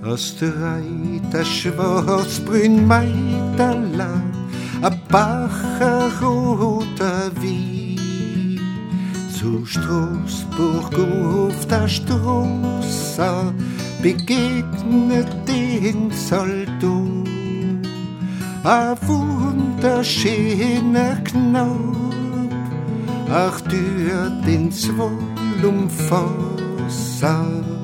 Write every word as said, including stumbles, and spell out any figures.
Aus der Reiter schwarzbrün Meiterland, a Bacher roter Wie. Zu Straßburg auf der Straße begegnet den Soldat. A wunderschöner Knab, ach durch den Zwoll umfassen.